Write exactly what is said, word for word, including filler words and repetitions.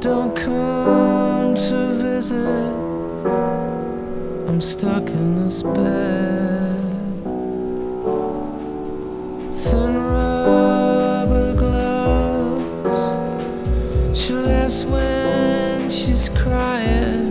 don't come to visit. I'm stuck in this bed. Thin rubber gloves. She laughs when she's crying.